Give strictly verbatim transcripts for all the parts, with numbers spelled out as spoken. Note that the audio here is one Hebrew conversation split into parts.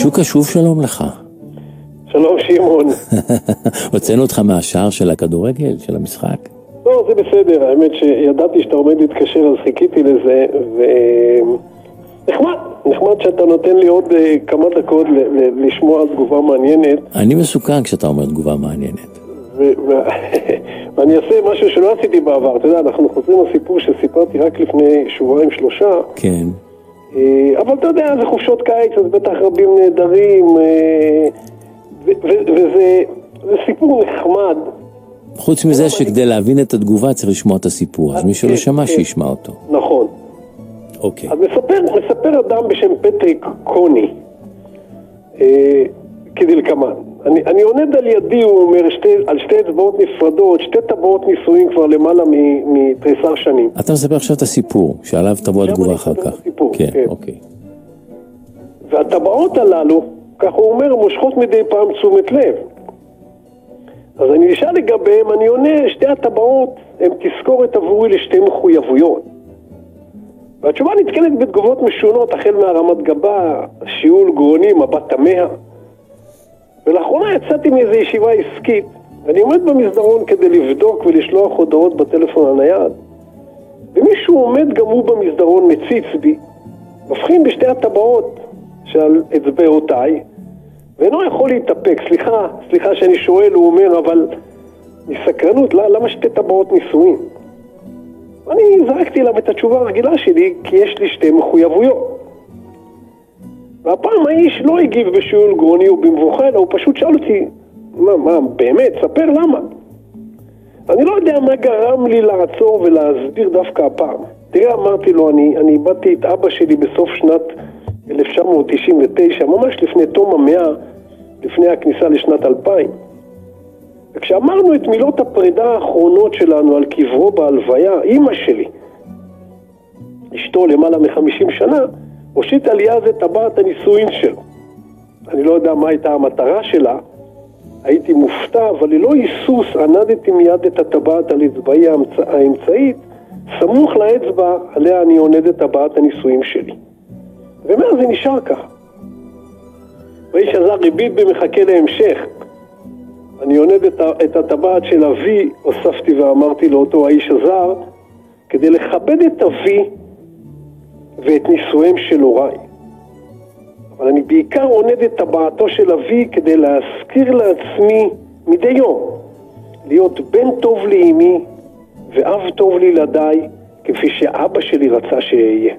שוקה, שוב שלום לך. שלום שמעון. הוצאנו אותך מהשער של הכדורגל, של המשחק? לא, זה בסדר, האמת שידעתי שאתה עומד להתקשר, אז חיכיתי לזה, ונחמד, נחמד שאתה נותן לי עוד כמה דקות לשמוע תגובה מעניינת. אני מסוכן כשאתה אומר תגובה מעניינת. ואני אעשה משהו שלא עשיתי בעבר, אתה יודע, אנחנו חוזרים לסיפור שסיפרתי רק לפני שבועיים שלושה. כן. אבל אתה יודע, זה חופשות קיץ, אז בטח רבים נהדרים, וזה סיפור נחמד. חוץ מזה שכדי להבין את התגובה צריך לשמוע את הסיפור, אז מי שלא שמע שישמע אותו. נכון. אוקיי. אז מספר, מספר אדם בשם פטריק קוני, כדלקמן. אני, אני עונד על ידי, הוא אומר, שתי, על שתי אצבעות נפרדות, שתי טבעות נישואים כבר למעלה מתריסר שנים. אתה מספר עכשיו את הסיפור, שעליו תבוא התגובה אחר כך. הסיפור, כן, כן, אוקיי. והטבעות הללו, כך הוא אומר, מושכות מדי פעם תשומת לב. אז אני נשאל לגביהם, אני עונה, שתי הטבעות הן תזכורת עבורי לשתי מחויבויות. והתשובה נתקלת בתגובות משונות, החל מהרמת גבה, שיעול גרוני, מבט תמה. ולאחרונה יצאתי מאיזו ישיבה עסקית, ואני עומד במסדרון כדי לבדוק ולשלוח הודעות בטלפון הנייד. ומישהו עומד גם הוא במסדרון מציץ בי, מבחין בשתי הטבעות שעל אצבעותיי, ואינו יכול להתאפק. סליחה, סליחה שאני שואל, הוא אומר, אבל מסקרנות, למה שתי טבעות נישואים? אני זרקתי אליו את התשובה הרגילה שלי, כי יש לי שתי מחויבויות. והפעם האיש לא הגיב בשיעול גרוני או במבוכה, אלא הוא פשוט שאל אותי, מה, מה, באמת, ספר למה. אני לא יודע מה גרם לי לעצור ולהסביר דווקא הפעם. תראה, אמרתי לו, אני, אני באתי את אבא שלי בסוף שנת אלף תשע מאות תשעים ותשע, ממש לפני תום המאה, לפני הכניסה לשנת אלפיים. וכשאמרנו את מילות הפרידה האחרונות שלנו על קברו בהלוויה, אמא שלי, אשתו למעלה מחמישים שנה, הושיט עלייה זה טבעת הנישואין שלו. אני לא יודע מה הייתה המטרה שלה, הייתי מופתע, אבל ללא היסוס ענדתי מיד את הטבעת על אצבעי האמצעית, סמוך לאצבע עליה אני עונד את טבעת הנישואין שלי. ומאז זה נשאר ככה. והאיש עזר ריבית במחכה להמשך. אני עונד את הטבעת של אבי, הוספתי ואמרתי לאותו האיש עזר, כדי לכבד את אבי ואת נישואיהם של הוריי. אבל אני בעיקר עונד את טבעתו של אבי כדי להזכיר לעצמי מדי יום להיות בן טוב לאמי ואב טוב לילדיי, כפי שאבא שלי רצה שאהיה.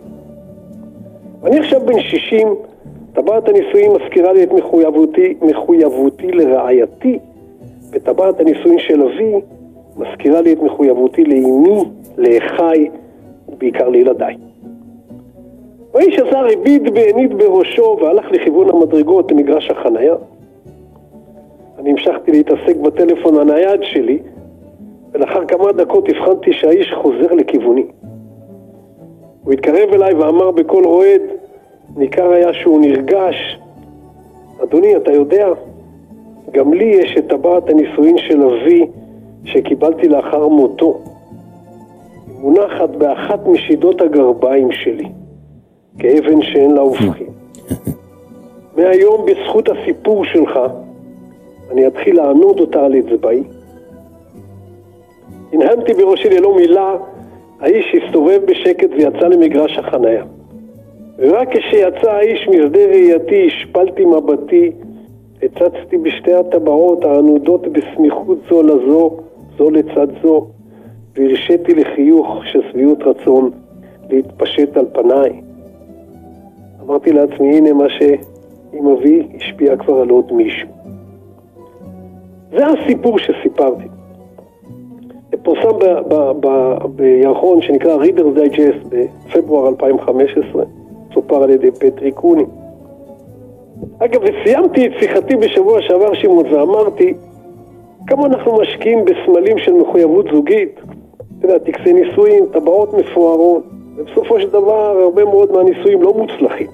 אני עכשיו בן שישים, טבעת הנישואין מזכירה לי את מחויבותי, מחויבותי לרעייתי, וטבעת הנישואין של אבי מזכירה לי את מחויבותי לאמי, לאחיי ובעיקר לילדיי. והאיש עזר הביט בעינית בראשו והלך לכיוון המדרגות למגרש החנייה. אני המשכתי להתעסק בטלפון הנייד שלי, ולאחר כמה דקות הבחנתי שהאיש חוזר לכיווני. הוא התקרב אליי ואמר בקול רועד, ניכר היה שהוא נרגש, אדוני, אתה יודע, גם לי יש את טבעת הנישואין של אבי שקיבלתי לאחר מותו. היא מונחת באחת משידות הגרביים שלי, כאבן שאין לה הופכים. מהיום בזכות הסיפור שלך, אני אתחיל לענוד אותה על אצבעי. הנהנתי בראשי ללא מילה, האיש הסתובב בשקט ויצא למגרש החנייה. ורק כשיצא האיש משדה ראייתי, השפלתי מבטי, הצצתי בשתי הטבעות הענודות בסמיכות זו לזו, זו לצד זו, והרשיתי לחיוך ששביעות רצון להתפשט על פניי. אמרתי לעצמי, הנה מה שאם אבי השפיע כבר על עוד מישהו. זה הסיפור שסיפרתי. פורסם בירחון שנקרא Reader's Digest בפברואר אלפיים וחמש עשרה, צופר על ידי פטריק קוני. אגב, וסיימתי את שיחתי בשבוע שעבר שמעון ואמרתי כמה אנחנו משקיעים בסמלים של מחויבות זוגית, אתה יודע, טקסי נישואים, טבעות מפוארות, ובסופו של דבר הרבה מאוד מהנישואים לא מוצלחים.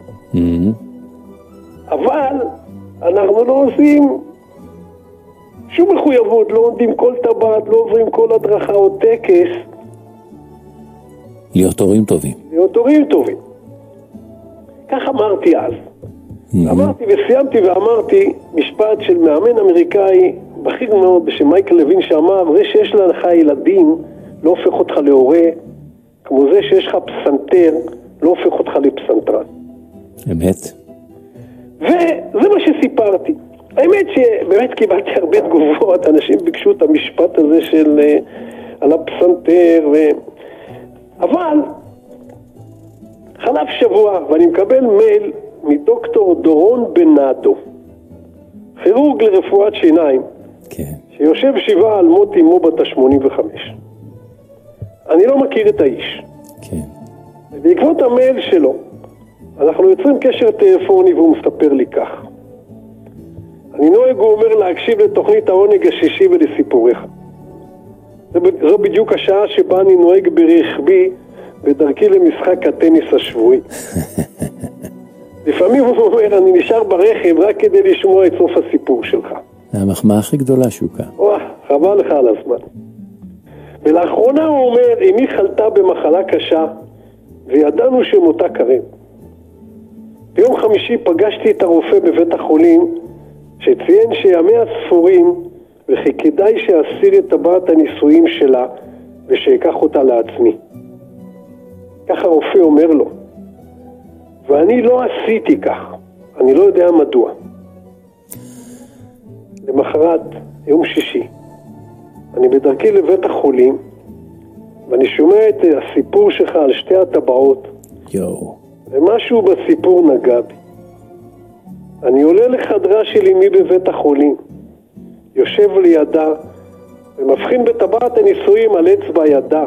אבל אנחנו לא עושים שום מחויבות, לא עומדים כל טבעת, לא עוברים כל הדרכה או טקס. להיות הורים טובים. להיות הורים טובים. כך אמרתי אז. אמרתי וסיימתי ואמרתי משפט של מאמן אמריקאי בכיר מאוד בשם מייקל לוין, שאמר, זה שיש לך ילדים לא הופך אותך להורה, כמו זה שיש לך פסנתר לא הופך אותך לפסנתרן. אמת. וזה מה שסיפרתי. האמת שבאמת קיבלתי הרבה תגובות, אנשים ביקשו את המשפט הזה של על הפסנתר, ו... אבל חלף שבוע ואני מקבל מייל מדוקטור דורון בנאדו, כירורג לרפואת שיניים, כן. שיושב שבעה על מות אמו בת ה-שמונים וחמש. אני לא מכיר את האיש. כן. בעקבות המייל שלו, אנחנו יוצרים קשר טלפוני והוא מספר לי כך. אני נוהג, הוא אומר, להקשיב לתוכנית העונג השישי ולסיפוריך. זו בדיוק השעה שבה אני נוהג ברכבי בדרכי למשחק הטניס השבועי. לפעמים הוא אומר, אני נשאר ברכב רק כדי לשמוע את סוף הסיפור שלך. זה המחמאה הכי גדולה, שוקה. וואו, חבל לך על הזמן. ולאחרונה הוא אומר, אמי חלתה במחלה קשה וידענו שמותה קרב. ביום חמישי פגשתי את הרופא בבית החולים שציין שימיה ספורים וכי כדאי שאסיר את טבעת הנישואים שלה ושיקח אותה לעצמי. ככה הרופא אומר לו. ואני לא עשיתי כך. אני לא יודע מדוע. למחרת, יום שישי, אני בדרכי לבית החולים ואני שומע את הסיפור שלך על שתי הטבעות. יואו. ומשהו בסיפור נגע בי. אני עולה לחדרה של אמי בבית החולים, יושב לידה ומבחין בטבעת הנישואים על אצבע ידה.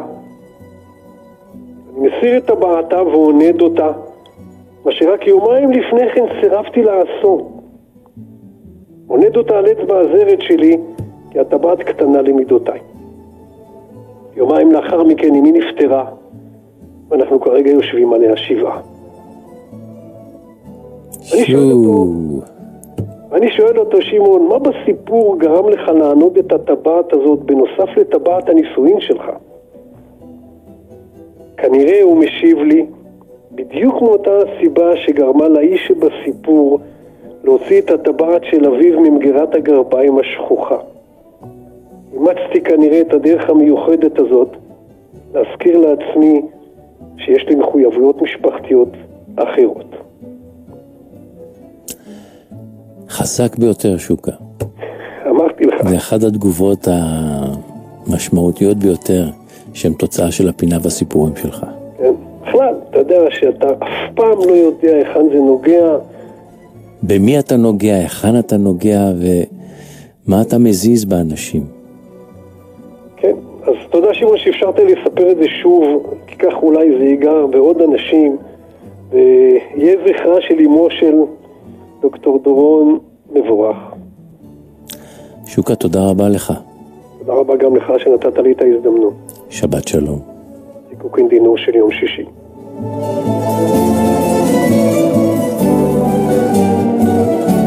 אני מסיר את טבעתה ועונד אותה, מה שרק יומיים לפני כן סירבתי לעשות. עונד אותה על אצבע הזרת שלי, כי הטבעת קטנה למידותיי. יומיים לאחר מכן אמי נפטרה, ואנחנו כרגע יושבים עליה שבעה. אני שואל אותו, אני שואל אותו, שמעון, מה בסיפור גרם לך לענוד את הטבעת הזאת בנוסף לטבעת הנישואין שלך? כנראה הוא משיב לי, בדיוק מאותה הסיבה שגרמה לאיש שבסיפור להוציא את הטבעת של אביו ממגירת הגרביים השכוחה. אימצתי כנראה את הדרך המיוחדת הזאת להזכיר לעצמי שיש לי מחויבויות משפחתיות אחרות. חזק ביותר, שוקה. אמרתי לך. זה אחד התגובות המשמעותיות ביותר שהן תוצאה של הפינה והסיפורים שלך. כן, בכלל, אתה יודע שאתה אף פעם לא יודע היכן זה נוגע. במי אתה נוגע, היכן אתה נוגע ומה אתה מזיז באנשים. כן, אז תודה שמעון שאפשרת לי לספר את זה שוב, כי כך אולי זה ייגע בעוד אנשים, ויהיה זכרה של אמו של דוקטור דורון מבורך. שוקה, תודה רבה לך. תודה רבה גם לך שנתת לי את ההזדמנות. שבת שלום. זיקוקין דינו של יום שישי.